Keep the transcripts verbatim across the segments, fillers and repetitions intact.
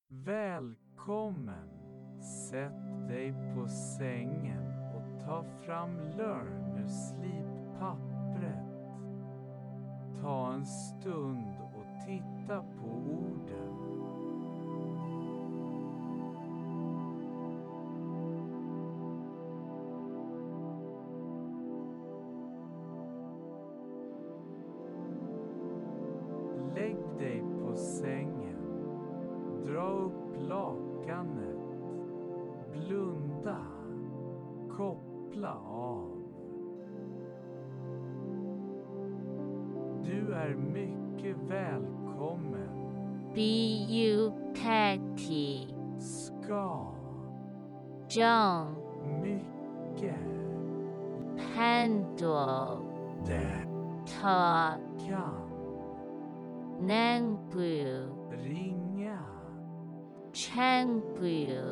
Välkommen! Sätt dig på sängen och ta fram Learn ur slippappret. Ta en stund och titta på orden. Lägg dig på sängen. Dra upp lakanet. Blunda. Koppla av. Du är mycket välkommen. B-U-T-T Ska. John Mycket. Handle Det. Ta Kan. Nangbu Ringa. Changbu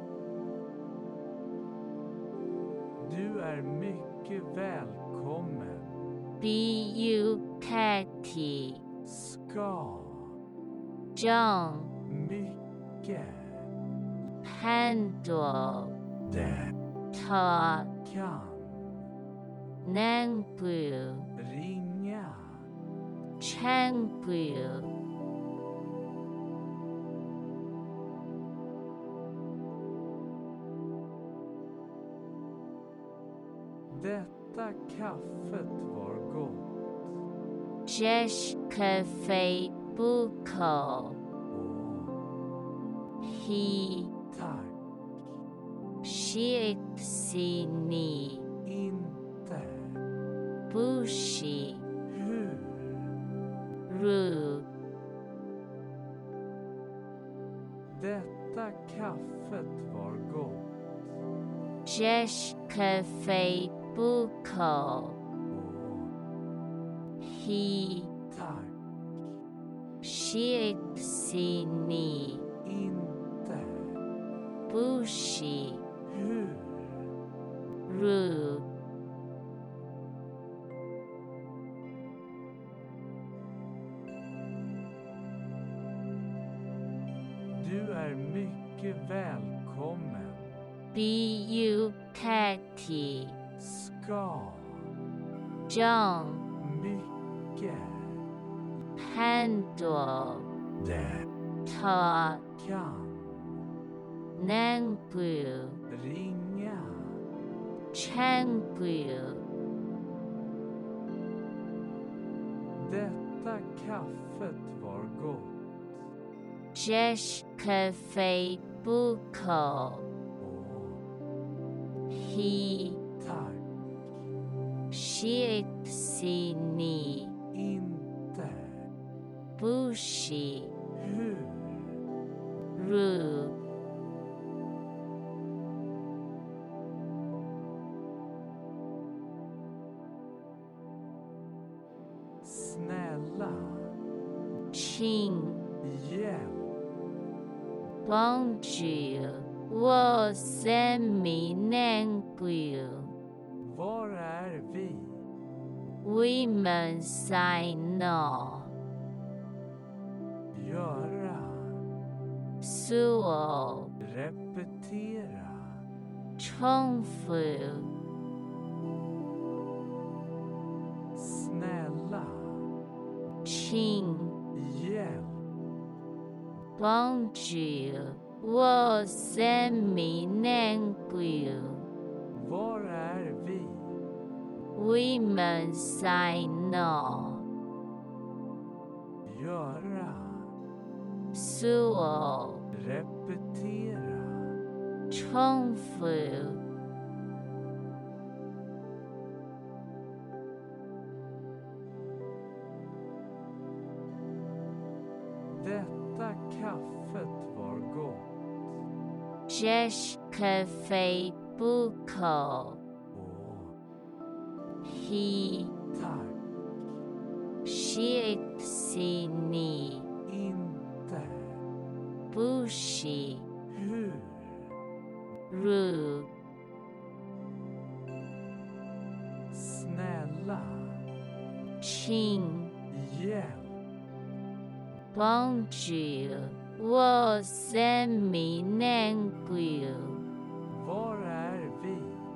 Du är mycket välkommen. B-U-T-T Ska. John Mycket. Handle Det. Ta Kan. Nangbu Ringa. Changbu Detta kaffet var gott. Jesh Cafe Buko Och He tack. Shiksini Inte. Bushi Hur. Ru Detta kaffet var gott. Jesh Cafe Buko Och He tack. Shiksini Inte. Bushi Hur. Ru Du är mycket välkommen. B-U-T-T Ska. John Mycket. Handle Det. Ta Kan. Nangbu Ringa. Changbu Detta kaffet var gott. Jesh Cafe Buko Och He tack. Shiksini Inte. Bushi Hur. Ru Snälla. Ching Hjälp. Bonjour Wo Semi Nangbu Var är vi? Women Sai No Göra. Suo Repetera. Chongfu Snälla. Ching Hjälp. Bonjour Wo Semi Nangbu Var är vi? Women Sai No Göra. Suo Repetera. Chongfu Detta kaffet var gott. Jesh Cafe Buko Och He tack. Shiksini Inte. Bushi Hur. Ru Snälla. Ching Hjälp. Bonjour Woseminengu. Var är vi?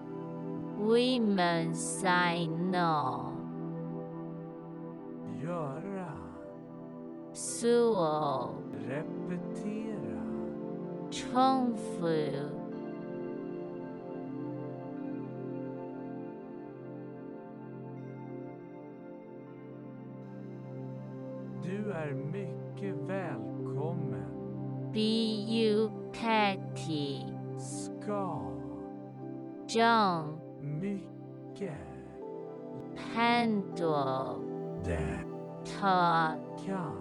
Wimensaino. Göra. Suo. Repetera. Chongfu. Du är mycket välkommen. Bukati. Ska. Jong. Mycket. Handle. Det. Ta. Kan.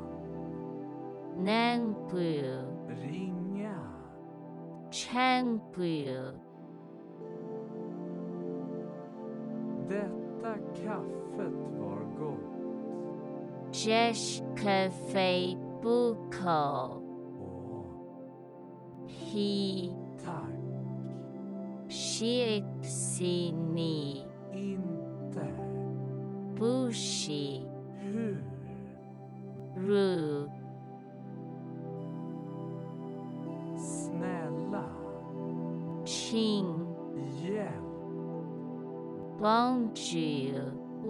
Nangbu. Ringa. Changbu. Detta kaffet var gott. Jesh Cafe Buko. Åh, He. tack. Shiksini. Inte. Bushi. Hur? Ru. Snälla. Ching. Hjälp. Bonjour.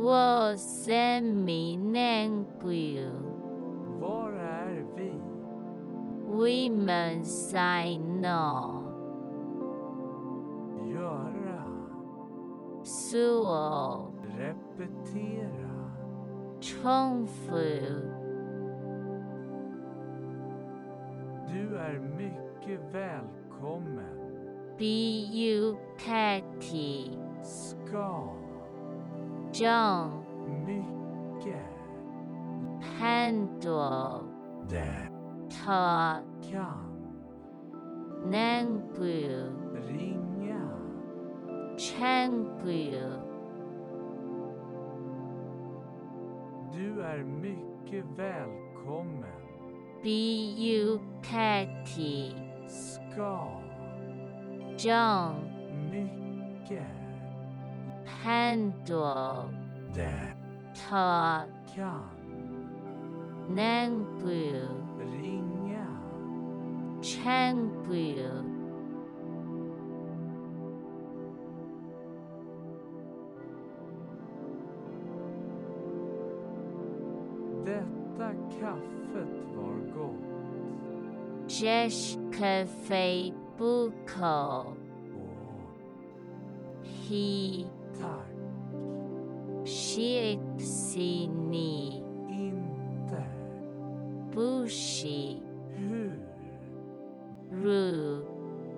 Woseminengu. Var är vi? Wimensaino. Göra. Suo. Repetera. Chongfu. Du är mycket välkommen. Bukati. Ska. Jong. Mycket. Handle. Det. Ta. Kan. Nangbu. Ringa. Changbu. Du är mycket välkommen. Bukati. Ska. Jong. Mycket. Handle. Det. Ta. Kan. Nangbu. Ringa. Changbu. Detta kaffet var gott. Jesh Cafe Buko. Åh, He. tack. Shiksini. Inte. Bushi. Hur? Ru.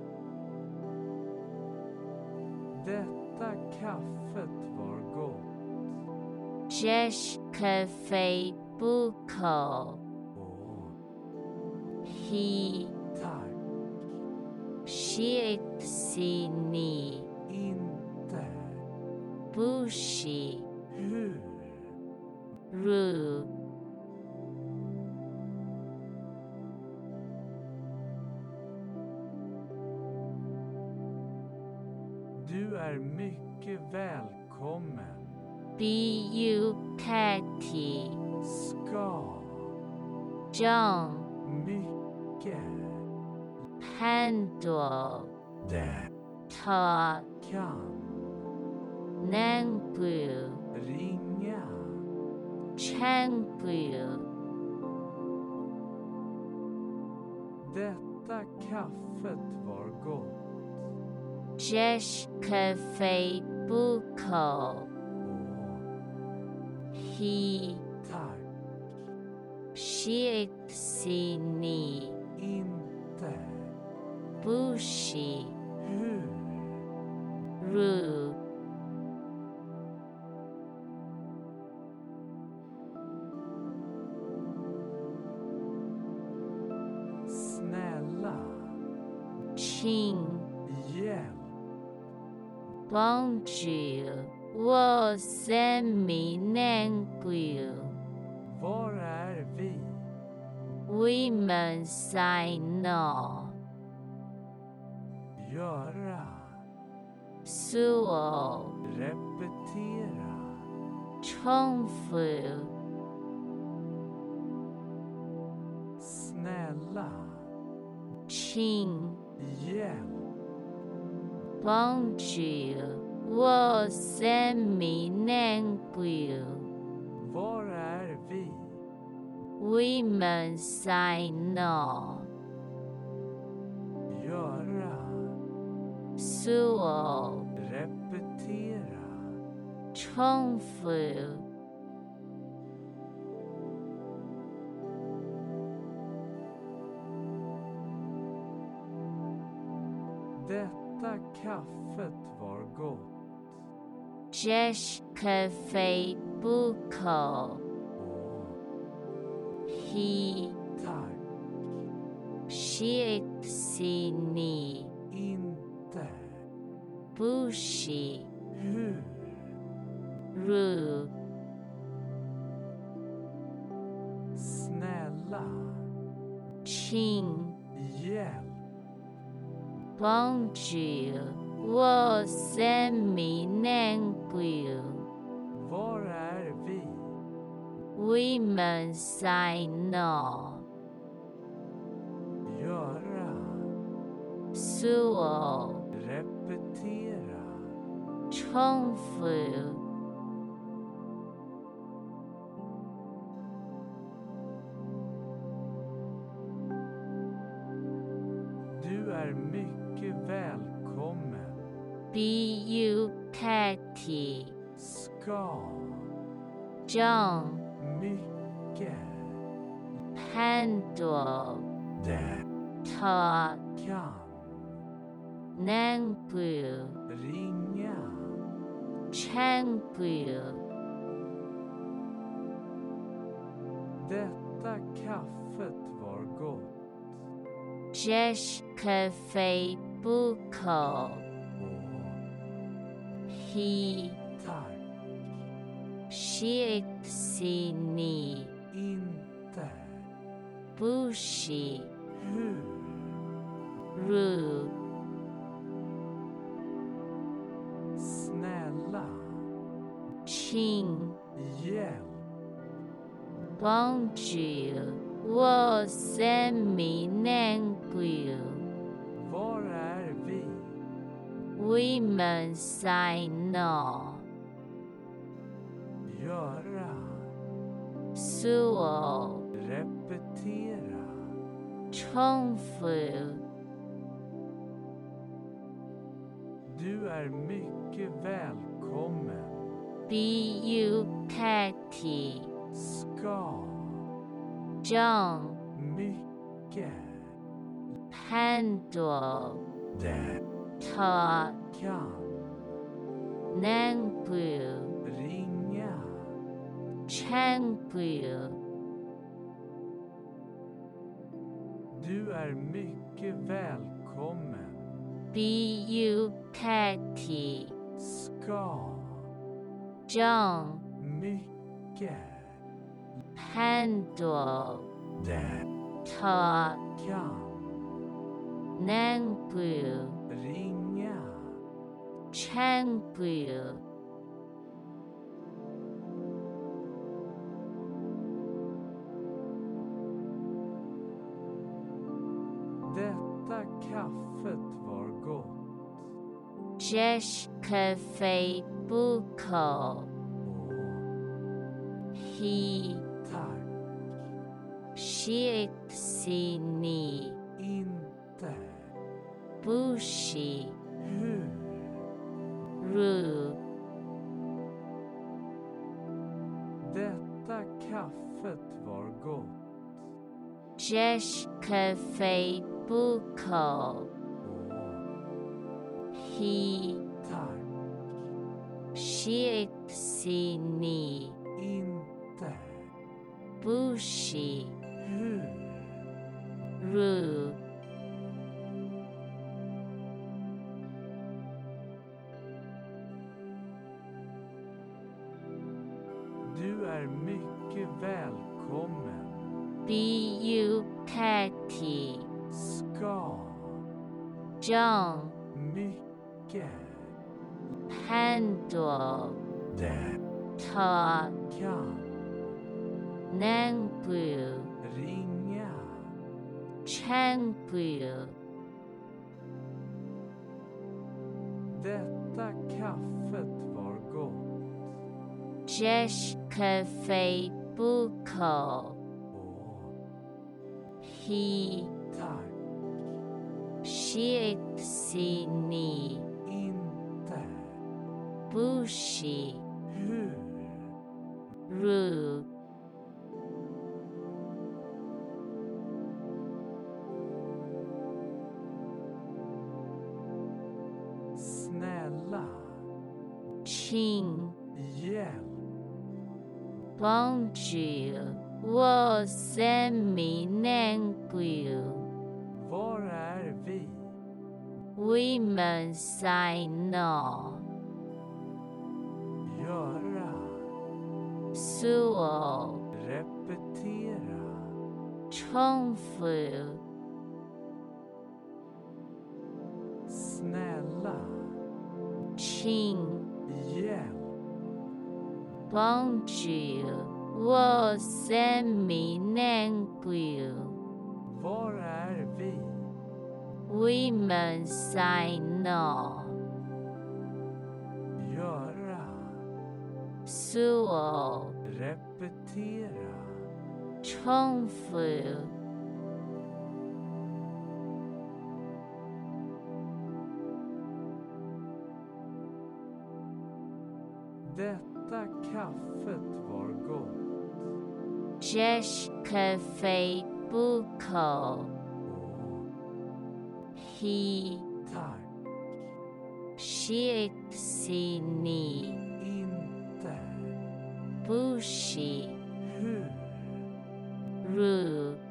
Detta kaffet var gott. Jesh Cafe Buko. Åh, He. tack. Shiksini. Inte. Bushi. Hur? Ru. Du är mycket välkommen. Bukati. Ska. Jong. Mycket. Handle. Det. Ta. Kan. Nangbu. Ringa. Changbu. Detta kaffet var gott. Jesh Cafe Buko. Åh, He. tack. Shiksini. Inte. Bushi. Hur? Ru. Snälla. Ching. Hjälp. Bonjour. Woseminengu. Var är vi? Wimensaino. Göra. Suo. Repetera. Chongfu. Snälla. 请 hjälp, Bonjour, 我是闽南语。 var är vi? Vi们在哪？ Göra, 说 repetera, 重复 detta kaffet var gott. 这咖啡不可 Åh, 以 tack, 谢谢你 inte, 不是 hur, 如 snälla, 请 hjälp, Bonjour, 我是闽南语。 var är vi? Vi们在哪？ Göra, 说 repetera, 重复 du är mycket välkommen. Bukati Ska, 正 mycket, 很多 det, 他 kan, 能不 ringa, 全部 detta kaffet var gott. 这咖啡不可 Åh, 以 tack, 谢谢你 inte, 不是 hur, 如 snälla, 请 hjälp, Bonjour, 我是闽南语。 var är vi? Vi们在哪？ Göra, 说 repetera, 重复 du är mycket välkommen. Bukati Ska, 正 mycket, 很多 det, 他 kan, 能不 ringa, 全部 du är mycket välkommen. Bukati Ska, 正 mycket, 很多 det, 他 kan, 能不 ringa, 全部 detta kaffet var gott. 这咖啡不可 Åh, 以 tack, 谢谢你 inte, 不是 hur, 如 detta kaffet var gott. 这咖啡不可 Åh, 以 tack, 谢谢你 inte, 不是 hur, 如 du är mycket välkommen. Bukati Ska, 正 mycket, 很多 det, 他 kan, 能不 ringa, Tranquil. Detta kaffet var gott. Jesh Cafe Buko. Åh, He tack. Shiksini Inte. Bushi Hur? Ru Snälla. Ching Hjälp. Bonjour Wo Semi Nanguil Var är vi? Women Sai No Göra. Suo Repetera. Chongfu Snälla. Ching Hjälp. Bonjour Wo Semi Nanguil Var är vi? Women Sai No Göra. Suo Repetera. Chongfu Detta kaffet var gott. Jesh Cafe Buko. Åh, He tack. Shiksini Inte. Bushi Hur? Ru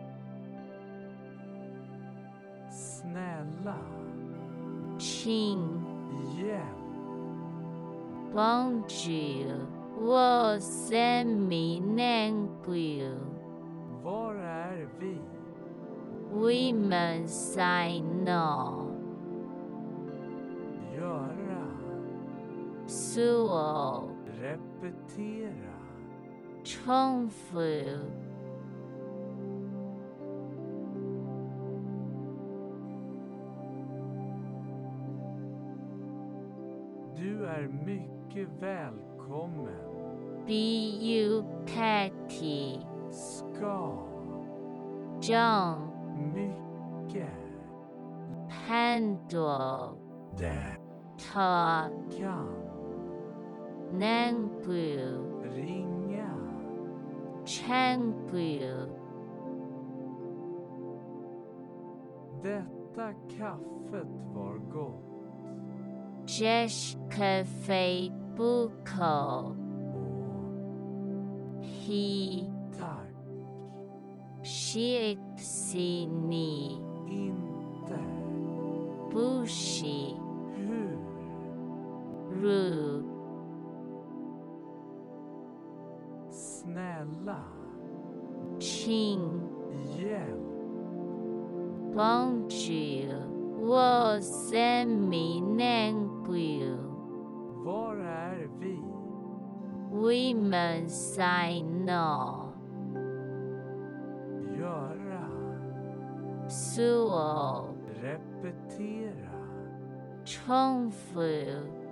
Snälla. Ching Hjälp. Bonjour Wo Semi Nanguil Var är vi? Women Sai No Göra. Suo Repetera. Chongfu Du är mycket välkommen. Bu Patty Ska. Jong Mycket. Pando Det. Ta Kan. Nangu Ringa. Changu Detta kaffet var gott. Jesh Cafe Buko. Åh, He tack. Shiksini Inte. Bushi Hur? Ru Snälla. Ching Hjälp. Bonjour Wo Semi Nanguil Var är vi? Women Sai No Göra. Suo Repetera. Chongfu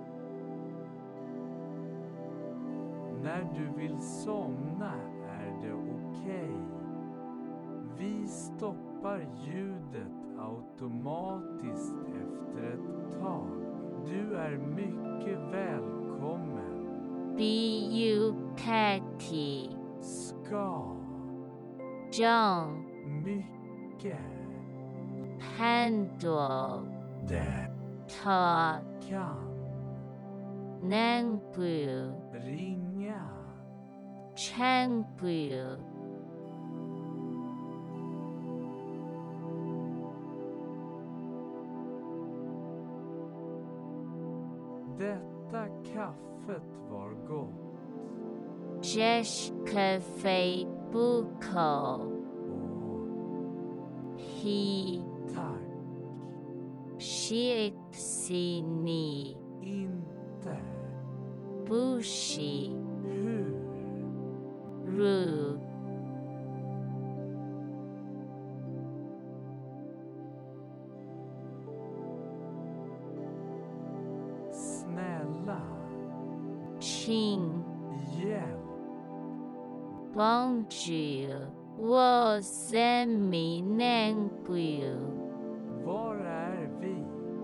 När du vill somna är det okej. Vi stoppar ljudet automatiskt efter ett tag. Du är mycket välkommen. Bu Patty Ska. Jong Mycket. Pando Det. Ta Kan. Nangu Ringa. Changu Detta kaffet var gott. Jesh Cafe Buko. Åh, He tack. Shiksini Inte. Bushi Hur? Ru ting. Hjälp. Bonjour. Wo seminengu. Var är vi?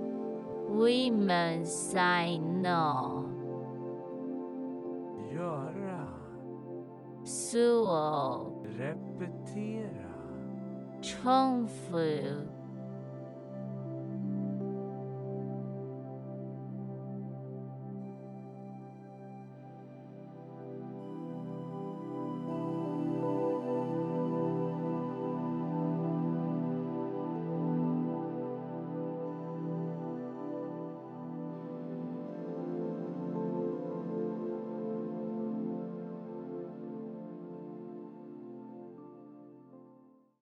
Women say no. Göra. Suo. Repetera. Chongfu.